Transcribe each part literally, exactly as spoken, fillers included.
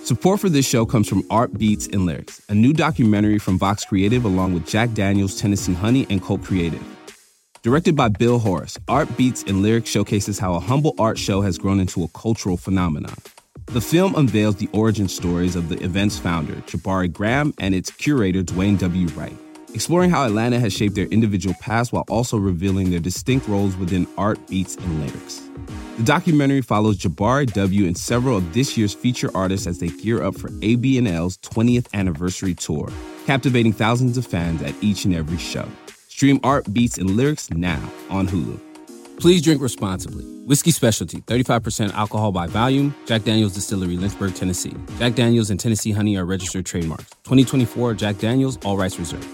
Support for this show comes from Art Beats and Lyrics, a new documentary from Vox Creative along with Jack Daniels, Tennessee Honey, and Cult Creative. Directed by Bill Horace, Art Beats and Lyrics showcases how a humble art show has grown into a cultural phenomenon. The film unveils the origin stories of the event's founder, Jabari Graham, and its curator, Dwayne W. Wright, exploring how Atlanta has shaped their individual paths while also revealing their distinct roles within Art Beats and Lyrics. The documentary follows Jabari W. and several of this year's feature artists as they gear up for A B N L's twentieth anniversary tour, captivating thousands of fans at each and every show. Stream Art Beats and Lyrics now on Hulu. Please drink responsibly. Whiskey Specialty, thirty-five percent alcohol by volume. Jack Daniels Distillery, Lynchburg, Tennessee. Jack Daniels and Tennessee Honey are registered trademarks. twenty twenty-four Jack Daniels, all rights reserved.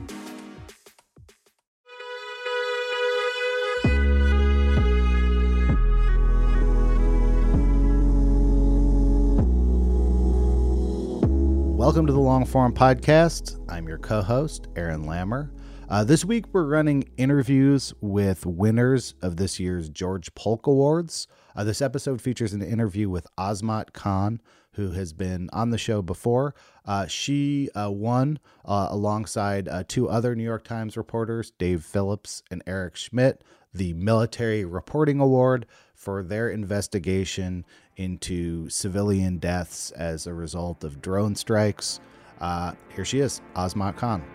Welcome to the Long Form Podcast. I'm your co-host, Aaron Lammer. Uh, this week, we're running interviews with winners of this year's George Polk Awards. Uh, this episode features an interview with Azmat Khan, who has been on the show before. Uh, she uh, won uh, alongside uh, two other New York Times reporters, Dave Phillips and Eric Schmidt, the Military Reporting Award for their investigation into civilian deaths as a result of drone strikes. Uh, here she is, Azmat Khan.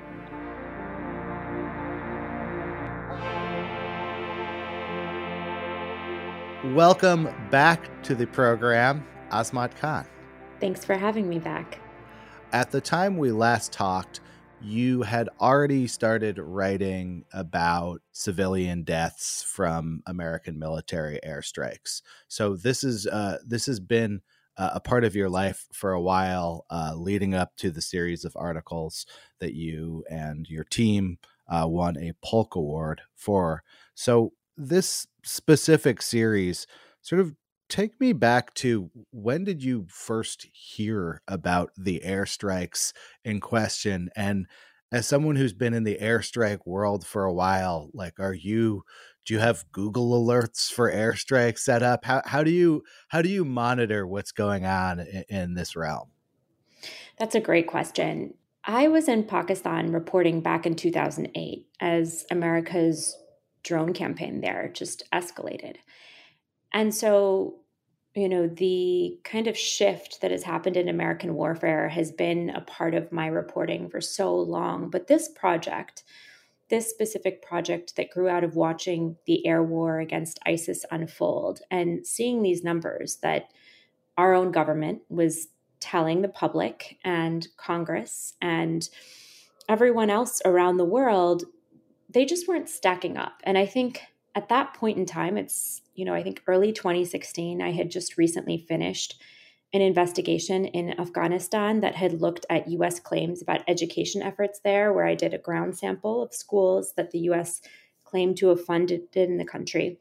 Welcome back to the program, Azmat Khan. Thanks for having me back. At the time we last talked, you had already started writing about civilian deaths from American military airstrikes. So this is uh, this has been uh, a part of your life for a while, uh, leading up to the series of articles that you and your team uh, won a Polk Award for. So this specific series, sort of take me back to when did you first hear about the airstrikes in question? And as someone who's been in the airstrike world for a while, like, are you, do you have Google alerts for airstrikes set up? How, how do you, how do you monitor what's going on in, in this realm? That's a great question. I was in Pakistan reporting back in two thousand eight as America's drone campaign there just escalated. And so, you know, the kind of shift that has happened in American warfare has been a part of my reporting for so long. But this project, this specific project that grew out of watching the air war against ISIS unfold and seeing these numbers that our own government was telling the public and Congress and everyone else around the world, they just weren't stacking up. And I think at that point in time, it's, you know, I think early twenty sixteen, I had just recently finished an investigation in Afghanistan that had looked at U S claims about education efforts there, where I did a ground sample of schools that the U S claimed to have funded in the country.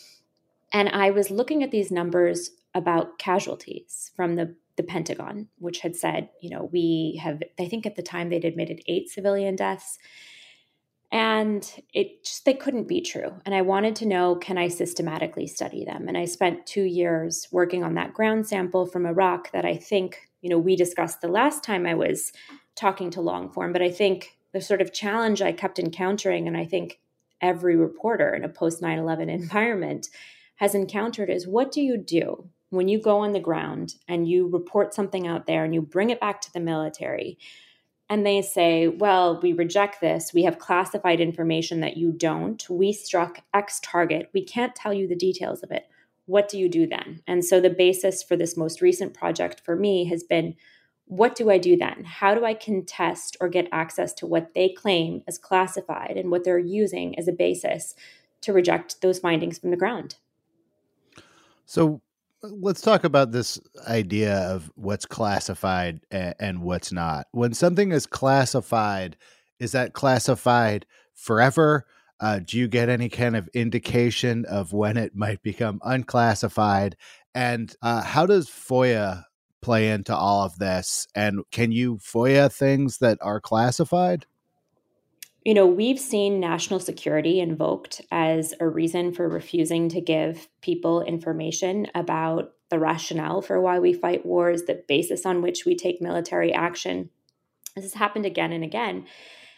And I was looking at these numbers about casualties from the, the Pentagon, which had said, you know, we have, I think at the time they'd admitted eight civilian deaths. And it just, they couldn't be true. And I wanted to know, can I systematically study them? And I spent two years working on that ground sample from Iraq that I think, you know, we discussed the last time I was talking to Longform. But I think the sort of challenge I kept encountering, and I think every reporter in a post nine eleven environment has encountered, is what do you do when you go on the ground and you report something out there and you bring it back to the military? And they say, well, we reject this. We have classified information that you don't. We struck X target. We can't tell you the details of it. What do you do then? And so the basis for this most recent project for me has been, what do I do then? How do I contest or get access to what they claim as classified and what they're using as a basis to reject those findings from the ground? So let's talk about this idea of what's classified and, and what's not. When something is classified, is that classified forever? Uh, do you get any kind of indication of when it might become unclassified? And uh, how does FOIA play into all of this? And can you FOIA things that are classified? You know, we've seen national security invoked as a reason for refusing to give people information about the rationale for why we fight wars, the basis on which we take military action. This has happened again and again.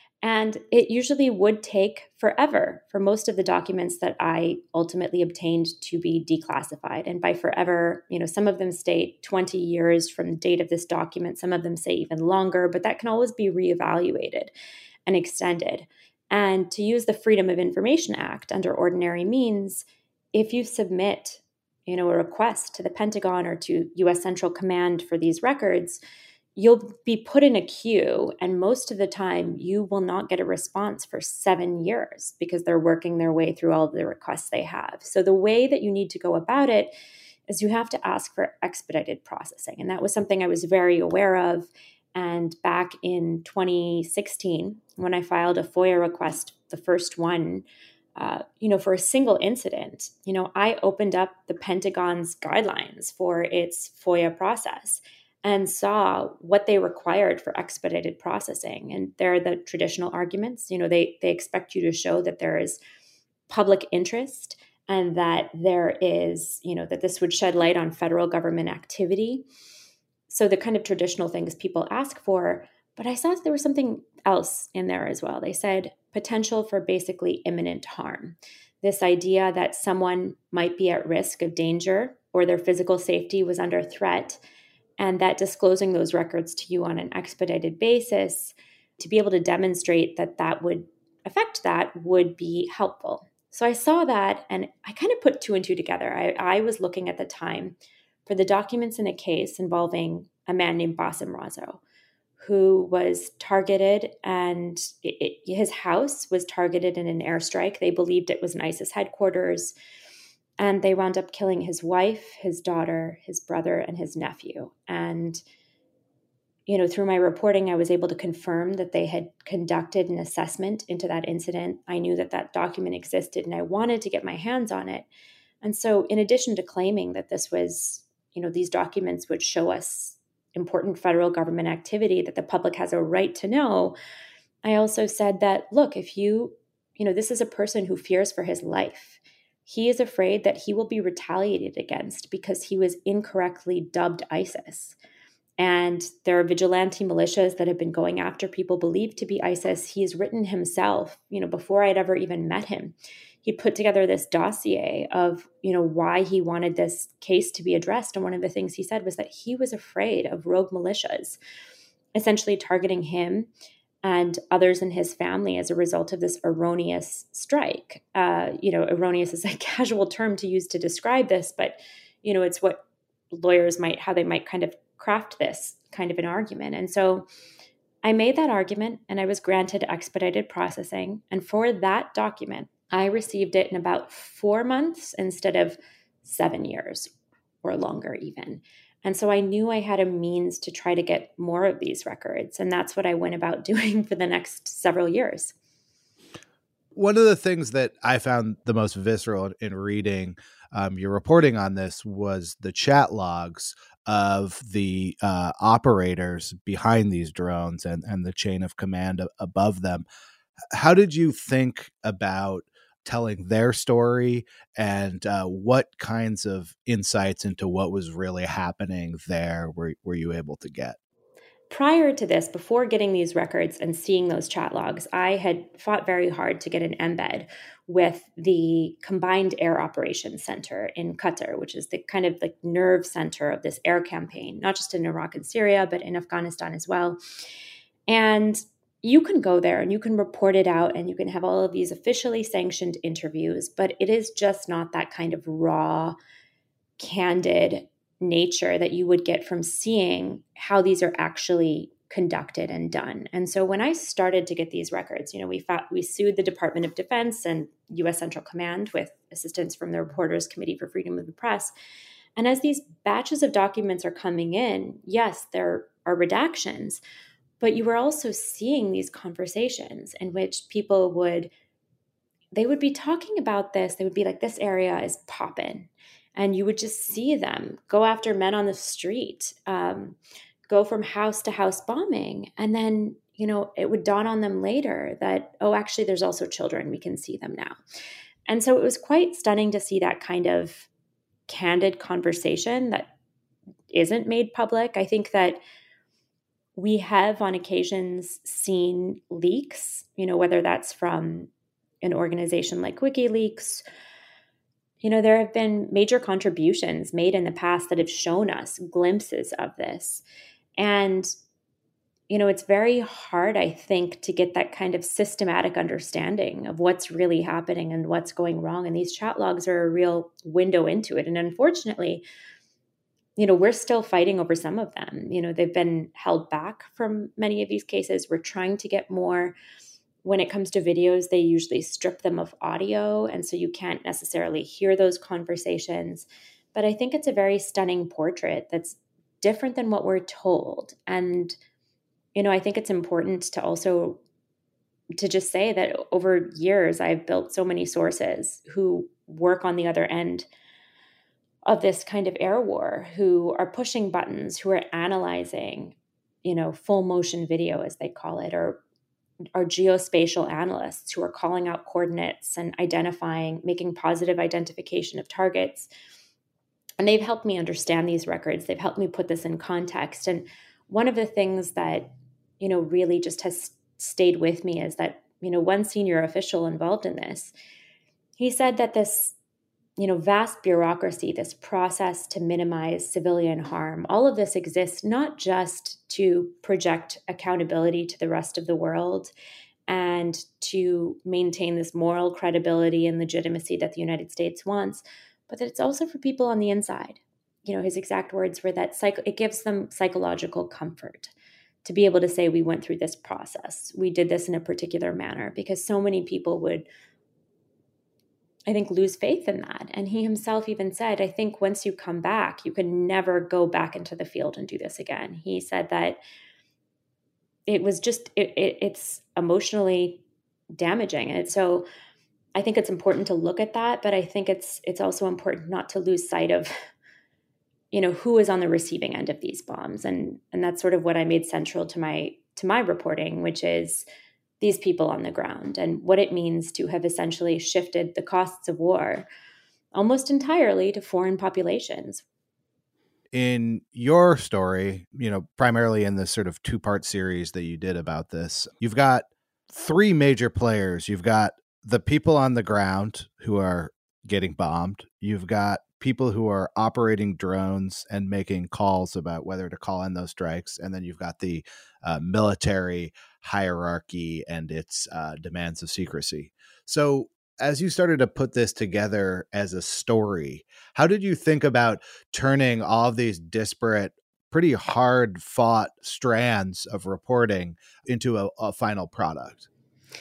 And it usually would take forever for most of the documents that I ultimately obtained to be declassified. And by forever, you know, some of them state twenty years from the date of this document. Some of them say even longer, but that can always be reevaluated and extended. And to use the Freedom of Information Act under ordinary means, if you submit, you know, a request to the Pentagon or to U S Central Command for these records, you'll be put in a queue, and most of the time you will not get a response for seven years because they're working their way through all of the requests they have. So the way that you need to go about it is you have to ask for expedited processing. And that was something I was very aware of. And back in twenty sixteen, when I filed a FOIA request, the first one, uh, you know, for a single incident, you know, I opened up the Pentagon's guidelines for its FOIA process and saw what they required for expedited processing. And there are the traditional arguments. You know, they they expect you to show that there is public interest and that there is, you know, that this would shed light on federal government activity. So the kind of traditional things people ask for. But I saw there was something else in there as well. They said potential for basically imminent harm. This idea that someone might be at risk of danger or their physical safety was under threat, and that disclosing those records to you on an expedited basis to be able to demonstrate that that would affect that would be helpful. So I saw that and I kind of put two and two together. I, I was looking at the time for the documents in a case involving a man named Bassem Razzo, who was targeted, and it, it, his house was targeted in an airstrike. They believed it was an ISIS headquarters. And they wound up killing his wife, his daughter, his brother, and his nephew. And, you know, through my reporting, I was able to confirm that they had conducted an assessment into that incident. I knew that that document existed and I wanted to get my hands on it. And so in addition to claiming that this was, you know, these documents would show us important federal government activity that the public has a right to know, I also said that, look, if you, you know, this is a person who fears for his life. He is afraid that he will be retaliated against because he was incorrectly dubbed ISIS. And there are vigilante militias that have been going after people believed to be ISIS. He's written himself, you know, before I'd ever even met him, he put together this dossier of, you know, why he wanted this case to be addressed. And one of the things he said was that he was afraid of rogue militias essentially targeting him and others in his family as a result of this erroneous strike. Uh, you know, erroneous is a casual term to use to describe this, but, you know, it's what lawyers might, how they might kind of craft this kind of an argument. And so I made that argument and I was granted expedited processing. And for that document, I received it in about four months instead of seven years or longer even. And so I knew I had a means to try to get more of these records. And that's what I went about doing for the next several years. One of the things that I found the most visceral in reading um, your reporting on this was the chat logs of the uh, operators behind these drones and, and the chain of command above them. How did you think about telling their story, and uh, what kinds of insights into what was really happening there were, were you able to get? Prior to this, before getting these records and seeing those chat logs, I had fought very hard to get an embed with the Combined Air Operations Center in Qatar, which is the kind of like nerve center of this air campaign, not just in Iraq and Syria, but in Afghanistan as well. And you can go there and you can report it out and you can have all of these officially sanctioned interviews, but it is just not that kind of raw, candid nature that you would get from seeing how these are actually conducted and done. And so when I started to get these records, you know, we fought, we sued the Department of Defense and U S Central Command with assistance from the Reporters Committee for Freedom of the Press. And as these batches of documents are coming in, yes, there are redactions, but you were also seeing these conversations in which people would, they would be talking about this. They would be like, this area is poppin'. And you would just see them go after men on the street, um, go from house to house bombing. And then, you know, it would dawn on them later that, oh, actually, there's also children. We can see them now. And so it was quite stunning to see that kind of candid conversation that isn't made public. I think that we have on occasions seen leaks, you know, whether that's from an organization like WikiLeaks. You know, there have been major contributions made in the past that have shown us glimpses of this. And, you know, it's very hard, I think, to get that kind of systematic understanding of what's really happening and what's going wrong. And these chat logs are a real window into it. And unfortunately, you know, we're still fighting over some of them. You know, they've been held back from many of these cases. We're trying to get more. When it comes to videos, they usually strip them of audio, and so you can't necessarily hear those conversations. But I think it's a very stunning portrait that's different than what we're told. And, you know, I think it's important to also to just say that over years, I've built so many sources who work on the other end of this kind of air war, who are pushing buttons, who are analyzing, you know, full motion video, as they call it, or are geospatial analysts who are calling out coordinates and identifying, making positive identification of targets. And they've helped me understand these records. They've helped me put this in context. And one of the things that, you know, really just has stayed with me is that, you know, one senior official involved in this, he said that this, you know, vast bureaucracy, this process to minimize civilian harm, all of this exists not just to project accountability to the rest of the world and to maintain this moral credibility and legitimacy that the United States wants, but that it's also for people on the inside. You know, his exact words were that psych- it gives them psychological comfort to be able to say, we went through this process. We did this in a particular manner, because so many people would, I think, lose faith in that. And he himself even said, I think once you come back, you can never go back into the field and do this again. He said that it was just, it, it, it's emotionally damaging. And so I think it's important to look at that, but I think it's it's also important not to lose sight of, you know, who is on the receiving end of these bombs. And and that's sort of what I made central to my to my reporting, which is these people on the ground and what it means to have essentially shifted the costs of war almost entirely to foreign populations. In your story, you know, primarily in this sort of two-part series that you did about this, you've got three major players. You've got the people on the ground who are getting bombed. You've got people who are operating drones and making calls about whether to call in those strikes. And then you've got the uh, military hierarchy and its uh, demands of secrecy. So as you started to put this together as a story, how did you think about turning all of these disparate, pretty hard fought strands of reporting into a, a final product?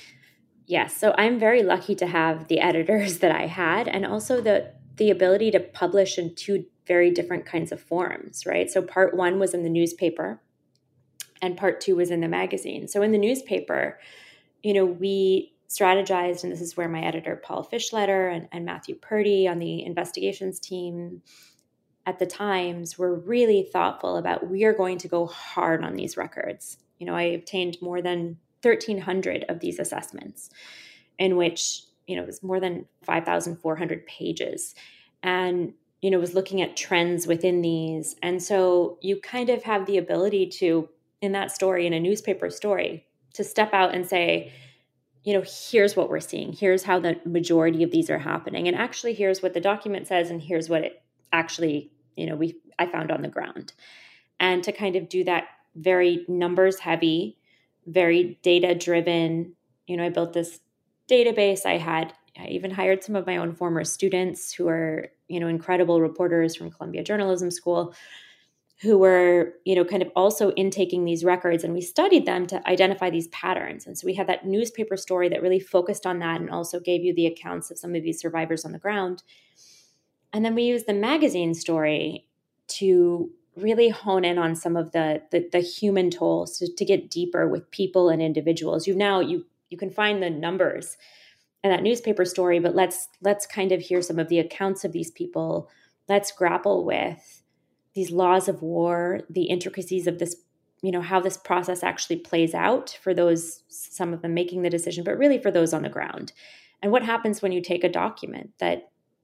Yes. So I'm very lucky to have the editors that I had, and also the the ability to publish in two very different kinds of forms, right? So part one was in the newspaper and part two was in the magazine. So in the newspaper, you know, we strategized, and this is where my editor, Paul Fischletter, and, and Matthew Purdy on the investigations team at the Times were really thoughtful about, we are going to go hard on these records. You know, I obtained more than thirteen hundred of these assessments, in which, you know, it was more than five thousand four hundred pages, and, you know, was looking at trends within these. And so you kind of have the ability to, in that story, in a newspaper story, to step out and say, you know, here's what we're seeing. Here's how the majority of these are happening. And actually, here's what the document says, and here's what it actually, you know, we I found on the ground. And to kind of do that very numbers heavy, very data driven, you know, I built this database. I had, I even hired some of my own former students who are, you know, incredible reporters from Columbia Journalism School, who were, you know, kind of also intaking these records, and we studied them to identify these patterns. And so we had that newspaper story that really focused on that and also gave you the accounts of some of these survivors on the ground. And then we used the magazine story to really hone in on some of the the, the human tolls, to, to get deeper with people and individuals. You now you you can find the numbers in that newspaper story, but let's let's kind of hear some of the accounts of these people. Let's grapple with these laws of war, the intricacies of this, you know, how this process actually plays out for those, some of them making the decision, but really for those on the ground. And what happens when you take a document that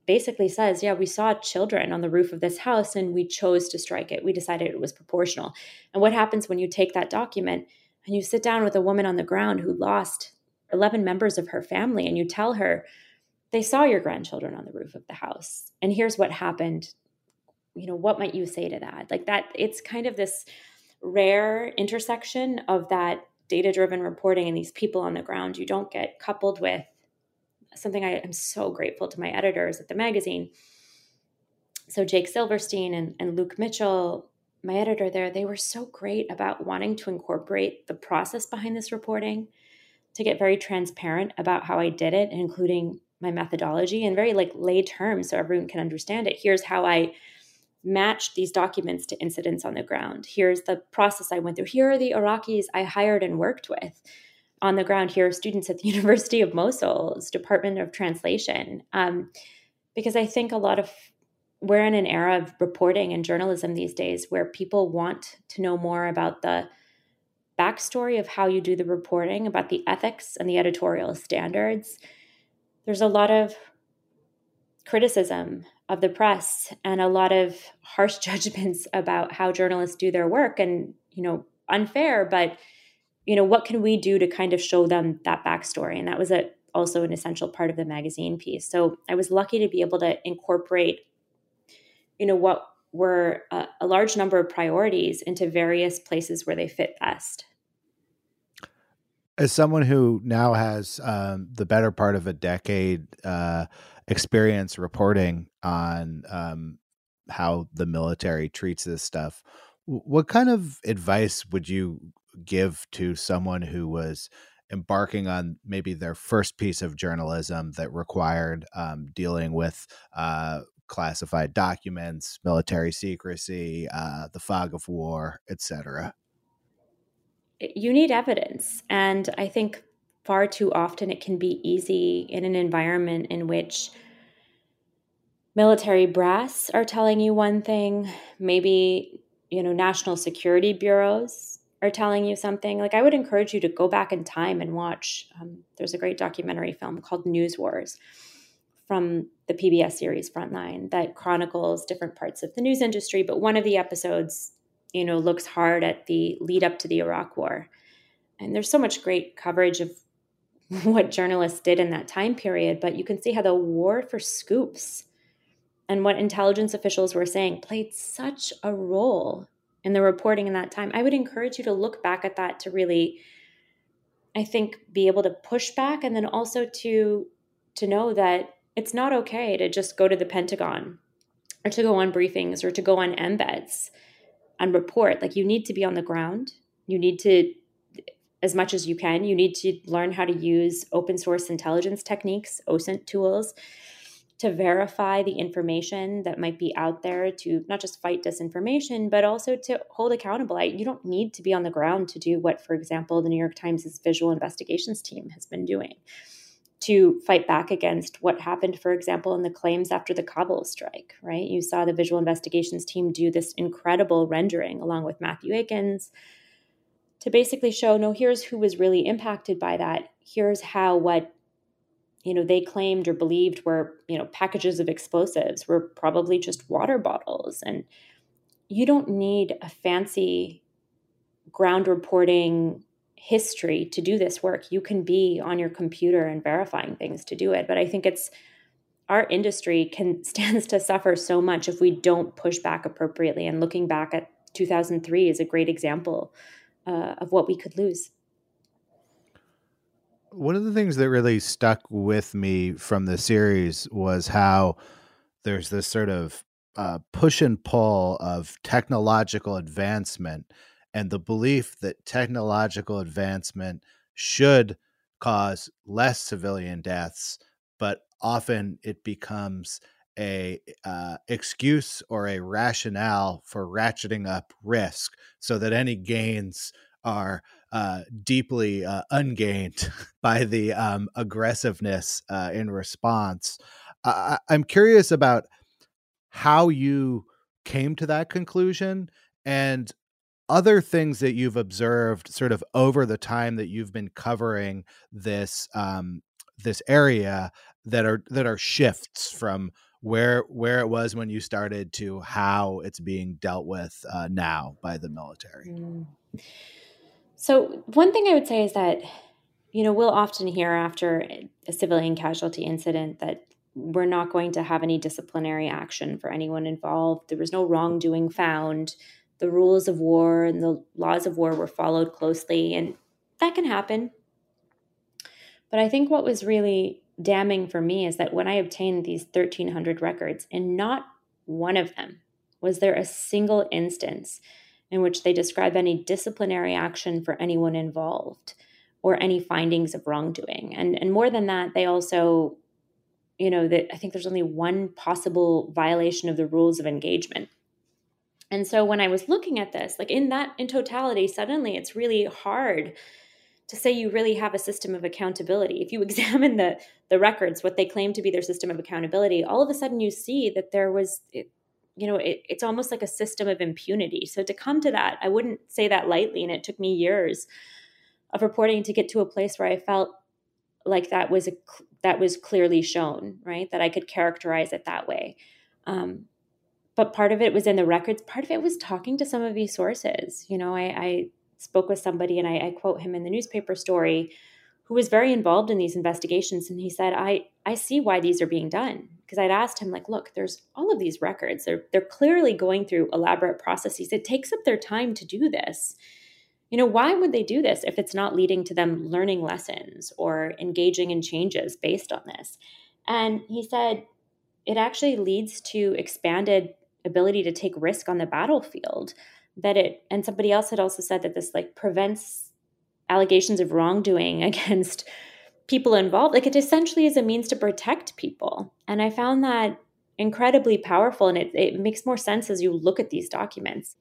basically says, yeah, we saw children on the roof of this house and we chose to strike it. We decided it was proportional. And what happens when you take that document and you sit down with a woman on the ground who lost eleven members of her family and you tell her, they saw your grandchildren on the roof of the house and here's what happened. You know, what might you say to that? Like that, it's kind of this rare intersection of that data-driven reporting and these people on the ground you don't get, coupled with something I am so grateful to my editors at the magazine. So Jake Silverstein and, and Luke Mitchell, my editor there, they were so great about wanting to incorporate the process behind this reporting, to get very transparent about how I did it, including my methodology in very like lay terms so everyone can understand it. Here's how I matched these documents to incidents on the ground. Here's the process I went through. Here are the Iraqis I hired and worked with on the ground. Here are students at the University of Mosul's Department of Translation. Um, because I think a lot of, we're in an era of reporting and journalism these days where people want to know more about the backstory of how you do the reporting, about the ethics and the editorial standards. There's a lot of criticism of the press and a lot of harsh judgments about how journalists do their work, and, you know, unfair, but, you know, what can we do to kind of show them that backstory? And that was a, also an essential part of the magazine piece. So I was lucky to be able to incorporate, you know, what were a, a large number of priorities into various places where they fit best. As someone who now has um, the better part of a decade uh, experience reporting on um, how the military treats this stuff, what kind of advice would you give to someone who was embarking on maybe their first piece of journalism that required um, dealing with uh, classified documents, military secrecy, uh, the fog of war, et cetera? You need evidence. And I think far too often it can be easy in an environment in which military brass are telling you one thing, maybe, you know, national security bureaus are telling you something. Like, I would encourage you to go back in time and watch. Um, there's a great documentary film called News Wars from the P B S series Frontline that chronicles different parts of the news industry. But one of the episodes, you know, looks hard at the lead up to the Iraq War. And there's so much great coverage of what journalists did in that time period, but you can see how the war for scoops and what intelligence officials were saying played such a role in the reporting in that time. I would encourage you to look back at that to really, I think, be able to push back, and then also to, to know that it's not okay to just go to the Pentagon or to go on briefings or to go on embeds and report. Like, you need to be on the ground. You need to, as much as you can, you need to learn how to use open source intelligence techniques, O S I N T tools, to verify the information that might be out there, to not just fight disinformation, but also to hold accountable. I, you don't need to be on the ground to do what, for example, the New York Times' visual investigations team has been doing, to fight back against what happened, for example, in the claims after the Kabul strike, right? You saw the visual investigations team do this incredible rendering along with Matthew Akins to basically show, no, here's who was really impacted by that. Here's how what, you know, they claimed or believed were, you know, packages of explosives were probably just water bottles. And you don't need a fancy ground reporting history to do this work. You can be on your computer and verifying things to do it. But I think it's, our industry can stands to suffer so much if we don't push back appropriately. And looking back at two thousand three is a great example uh, of what we could lose. One of the things that really stuck with me from the series was how there's this sort of uh, push and pull of technological advancement and the belief that technological advancement should cause less civilian deaths, but often it becomes a uh, excuse or a rationale for ratcheting up risk so that any gains are uh, deeply uh, ungained by the um, aggressiveness uh, in response. Uh, I'm curious about how you came to that conclusion and other things that you've observed sort of over the time that you've been covering this um, this area that are that are shifts from where where it was when you started to how it's being dealt with uh, now by the military. Mm. So one thing I would say is that, you know, we'll often hear after a civilian casualty incident that we're not going to have any disciplinary action for anyone involved. There was no wrongdoing found. The rules of war and the laws of war were followed closely, and that can happen. But I think what was really damning for me is that when I obtained these thirteen hundred records, in not one of them was there a single instance in which they describe any disciplinary action for anyone involved or any findings of wrongdoing. And, and more than that, they also, you know, that I think there's only one possible violation of the rules of engagement. And so when I was looking at this, like in that, in totality, suddenly it's really hard to say you really have a system of accountability. If you examine the the records, what they claim to be their system of accountability, all of a sudden you see that there was, it, you know, it, it's almost like a system of impunity. So to come to that, I wouldn't say that lightly. And it took me years of reporting to get to a place where I felt like that was a, that was clearly shown, right? That I could characterize it that way. Um, but part of it was in the records. Part of it was talking to some of these sources. You know, I, I spoke with somebody, and I, I quote him in the newspaper story, who was very involved in these investigations. And he said, I, I see why these are being done. Because I'd asked him, like, look, there's all of these records. They're, they're clearly going through elaborate processes. It takes up their time to do this. You know, why would they do this if it's not leading to them learning lessons or engaging in changes based on this? And he said, it actually leads to expanded ability to take risk on the battlefield. That it, and somebody else had also said that this like prevents allegations of wrongdoing against people involved. Like it essentially is a means to protect people. And I found that incredibly powerful. And it, it makes more sense as you look at these documents.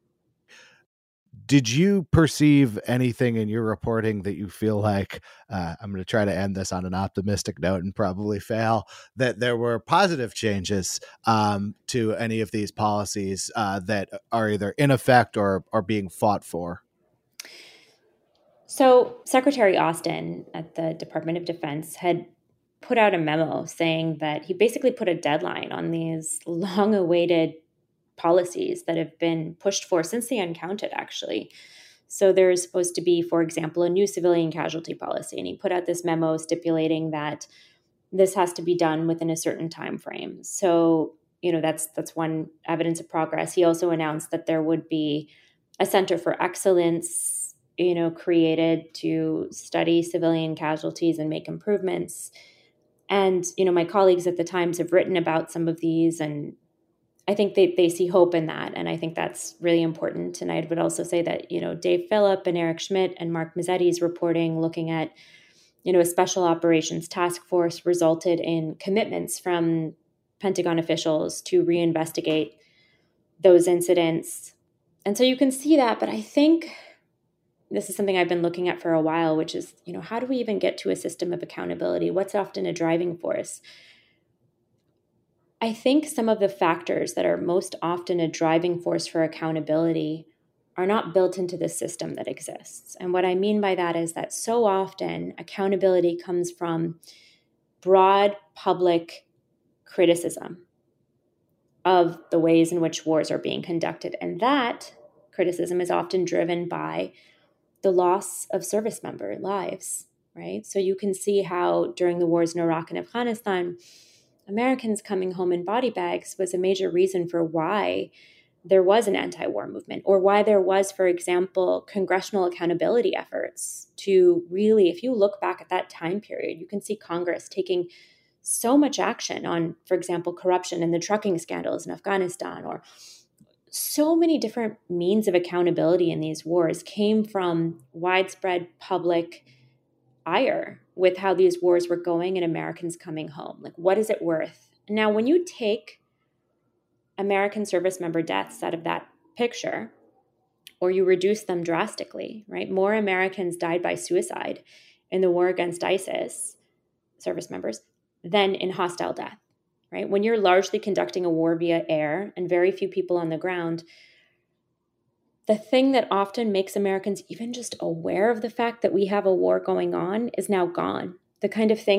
Did you perceive anything in your reporting that you feel like, uh, I'm going to try to end this on an optimistic note and probably fail, that there were positive changes um, to any of these policies uh, that are either in effect or are being fought for? So Secretary Austin at the Department of Defense had put out a memo saying that he basically put a deadline on these long-awaited policies that have been pushed for since the Uncounted, actually. So there's supposed to be, for example, a new civilian casualty policy. And he put out this memo stipulating that this has to be done within a certain time frame. So, you know, that's that's one evidence of progress. He also announced that there would be a Center for Excellence, you know, created to study civilian casualties and make improvements. And, you know, my colleagues at the Times have written about some of these, and I think they, they see hope in that. And I think that's really important. And I would also say that, you know, Dave Phillip and Eric Schmidt and Mark Mazzetti's reporting looking at, you know, a special operations task force resulted in commitments from Pentagon officials to reinvestigate those incidents. And so you can see that. But I think this is something I've been looking at for a while, which is, you know, how do we even get to a system of accountability? What's often a driving force? I think some of the factors that are most often a driving force for accountability are not built into the system that exists. And what I mean by that is that so often accountability comes from broad public criticism of the ways in which wars are being conducted. And that criticism is often driven by the loss of service member lives, right? So you can see how during the wars in Iraq and Afghanistan, Americans coming home in body bags was a major reason for why there was an anti-war movement, or why there was, for example, congressional accountability efforts to really, if you look back at that time period, you can see Congress taking so much action on, for example, corruption and the trucking scandals in Afghanistan, or so many different means of accountability in these wars came from widespread public ire with how these wars were going and Americans coming home. Like, what is it worth? Now, when you take American service member deaths out of that picture, or you reduce them drastically, right? More Americans died by suicide in the war against ISIS, service members, than in hostile death, right? When you're largely conducting a war via air and very few people on the ground, the thing that often makes Americans even just aware of the fact that we have a war going on is now gone. The kind of thing that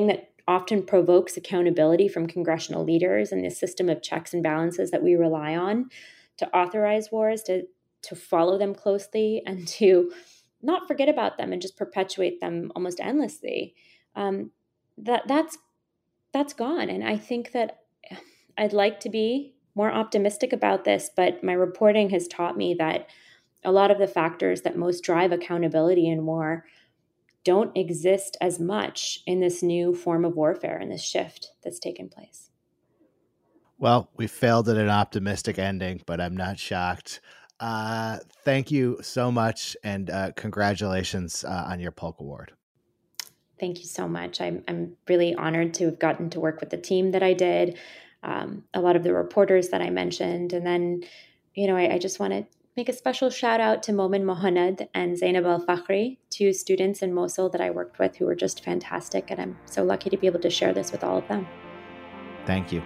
often provokes accountability from congressional leaders and the system of checks and balances that we rely on to authorize wars, to, to follow them closely, and to not forget about them and just perpetuate them almost endlessly. Um, that that's that's gone. And I think that I'd like to be more optimistic about this, but my reporting has taught me that a lot of the factors that most drive accountability in war don't exist as much in this new form of warfare and this shift that's taken place. Well, we failed at an optimistic ending, but I'm not shocked. Uh, thank you so much, and uh, congratulations uh, on your Polk Award. Thank you so much. I'm, I'm really honored to have gotten to work with the team that I did, um, a lot of the reporters that I mentioned. And then, you know, I, I just want to make a special shout out to Momin Mohanad and Zainab Al-Fakhri, two students in Mosul that I worked with who were just fantastic. And I'm so lucky to be able to share this with all of them. Thank you.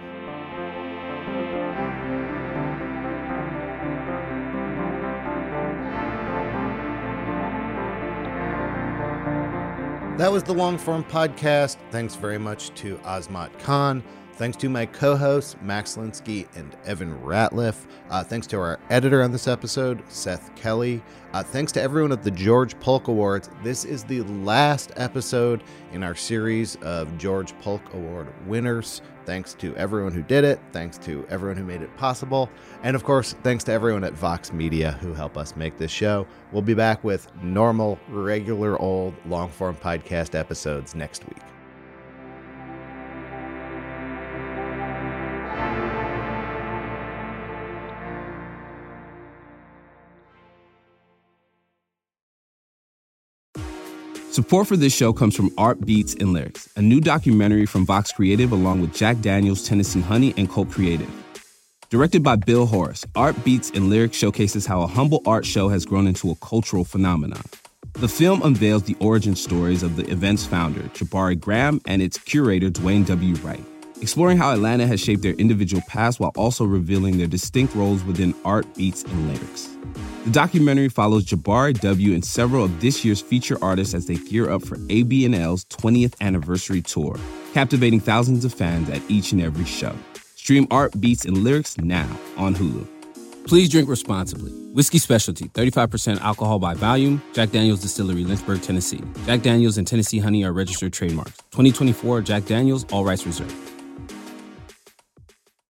That was the Long Form Podcast. Thanks very much to Azmat Khan. Thanks to my co-hosts, Max Linsky and Evan Ratliff. Uh, thanks to our editor on this episode, Seth Kelly. Uh, thanks to everyone at the George Polk Awards. This is the last episode in our series of George Polk Award winners. Thanks to everyone who did it. Thanks to everyone who made it possible. And of course, thanks to everyone at Vox Media who help us make this show. We'll be back with normal, regular old long-form podcast episodes next week. Support for this show comes from Art Beats and Lyrics, a new documentary from Vox Creative along with Jack Daniels, Tennessee Honey, and Colt Creative. Directed by Bill Horace, Art Beats and Lyrics showcases how a humble art show has grown into a cultural phenomenon. The film unveils the origin stories of the event's founder, Jabari Graham, and its curator, Dwayne W. Wright, exploring how Atlanta has shaped their individual paths while also revealing their distinct roles within art, beats, and lyrics. The documentary follows Jabari W. and several of this year's feature artists as they gear up for A B and L's twentieth anniversary tour, captivating thousands of fans at each and every show. Stream Art, Beats, and Lyrics now on Hulu. Please drink responsibly. Whiskey Specialty, thirty-five percent alcohol by volume. Jack Daniels Distillery, Lynchburg, Tennessee. Jack Daniels and Tennessee Honey are registered trademarks. twenty twenty-four Jack Daniels, all rights reserved.